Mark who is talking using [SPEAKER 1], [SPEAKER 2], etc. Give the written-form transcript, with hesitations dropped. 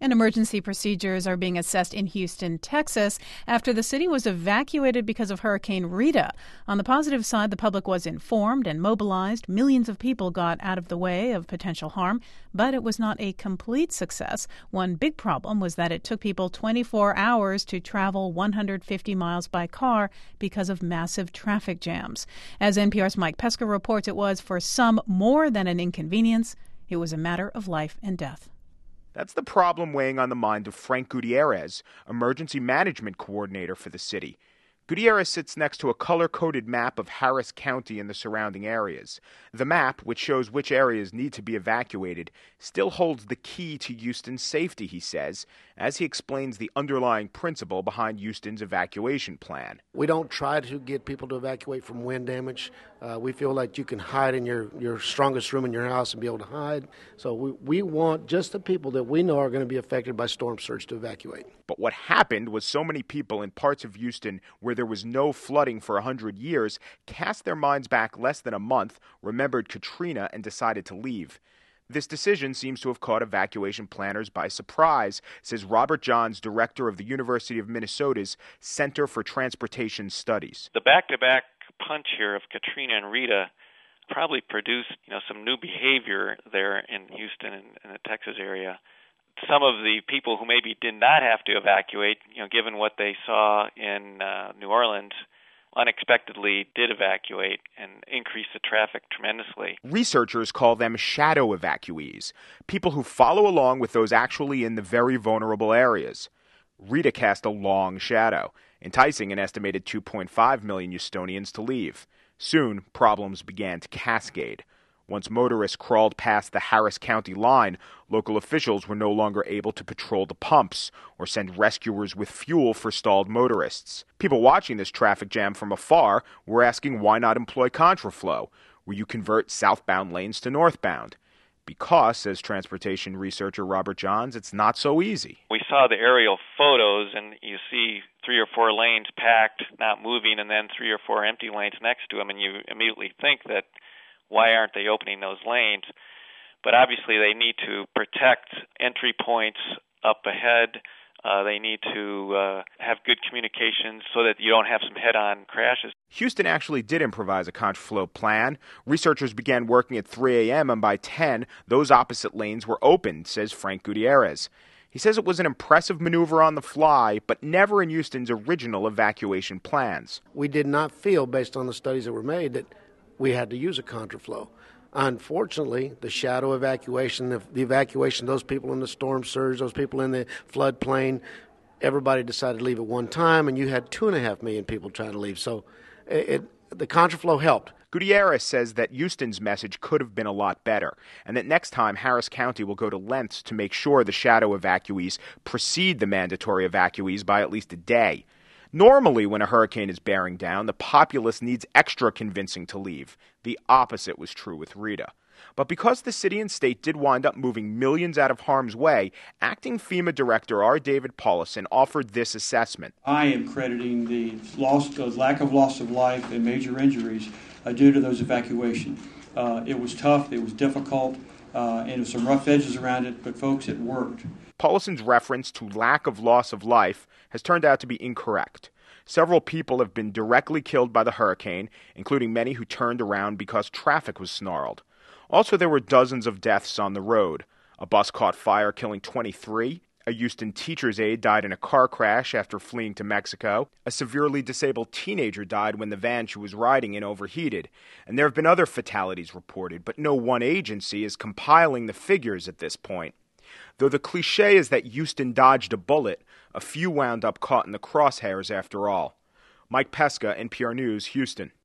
[SPEAKER 1] And emergency procedures are being assessed in Houston, Texas, after the city was evacuated because of Hurricane Rita. On the positive side, the public was informed and mobilized. Millions of people got out of the way of potential harm, but it was not a complete success. One big problem was that it took people 24 hours to travel 150 miles by car because of massive traffic jams. As NPR's Mike Pesca reports, it was for some more than an inconvenience. It was a matter of life and death.
[SPEAKER 2] That's the problem weighing on the mind of Frank Gutierrez, emergency management coordinator for the city. Gutierrez sits next to a color-coded map of Harris County and the surrounding areas. The map, which shows which areas need to be evacuated, still holds the key to Houston's safety, he says, as he explains the underlying principle behind Houston's evacuation plan.
[SPEAKER 3] We don't try to get people to evacuate from wind damage. We feel like you can hide in your strongest room in your house and be able to hide. So we want just the people that we know are going to be affected by storm surge to evacuate.
[SPEAKER 2] But what happened was so many people in parts of Houston where there was no flooding for 100 years cast their minds back less than a month, remembered Katrina, and decided to leave. This decision seems to have caught evacuation planners by surprise, says Robert Johns, director of the University of Minnesota's Center for Transportation Studies.
[SPEAKER 4] The back-to-back punch here of Katrina and Rita probably produced, some new behavior there in Houston and the Texas area. Some of the people who maybe did not have to evacuate, given what they saw in New Orleans, unexpectedly did evacuate and increase the traffic tremendously.
[SPEAKER 2] Researchers call them shadow evacuees, people who follow along with those actually in the very vulnerable areas. Rita cast a long shadow, enticing an estimated 2.5 million Houstonians to leave. Soon, problems began to cascade. Once motorists crawled past the Harris County line, local officials were no longer able to patrol the pumps or send rescuers with fuel for stalled motorists. People watching this traffic jam from afar were asking why not employ contraflow, where you convert southbound lanes to northbound. Because, says transportation researcher Robert Johns, it's not so easy.
[SPEAKER 4] We saw the aerial photos, and you see 3 or 4 lanes packed, not moving, and then 3 or 4 empty lanes next to them, and you immediately think that why aren't they opening those lanes? But obviously they need to protect entry points up ahead. They need to have good communications so that you don't have some head-on crashes.
[SPEAKER 2] Houston actually did improvise a contraflow plan. Researchers began working at 3 a.m. and by 10, those opposite lanes were opened, says Frank Gutierrez. He says it was an impressive maneuver on the fly, but never in Houston's original evacuation plans.
[SPEAKER 3] We did not feel, based on the studies that were made, that we had to use a contraflow. Unfortunately, the shadow evacuation, the evacuation of those people in the storm surge, those people in the floodplain, everybody decided to leave at one time, and you had 2.5 million people trying to leave. So the contraflow helped.
[SPEAKER 2] Gutierrez says that Houston's message could have been a lot better, and that next time Harris County will go to lengths to make sure the shadow evacuees precede the mandatory evacuees by at least a day. Normally, when a hurricane is bearing down, the populace needs extra convincing to leave. The opposite was true with Rita. But because the city and state did wind up moving millions out of harm's way, acting FEMA director R. David Paulison offered this assessment.
[SPEAKER 5] I am crediting the lack of loss of life and major injuries due to those evacuations. It was tough, it was difficult, and there was some rough edges around it, but folks, it worked.
[SPEAKER 2] Paulison's reference to lack of loss of life has turned out to be incorrect. Several people have been directly killed by the hurricane, including many who turned around because traffic was snarled. Also, there were dozens of deaths on the road. A bus caught fire, killing 23. A Houston teacher's aide died in a car crash after fleeing to Mexico. A severely disabled teenager died when the van she was riding in overheated. And there have been other fatalities reported, but no one agency is compiling the figures at this point. Though the cliche is that Houston dodged a bullet, a few wound up caught in the crosshairs after all. Mike Pesca, NPR News, Houston.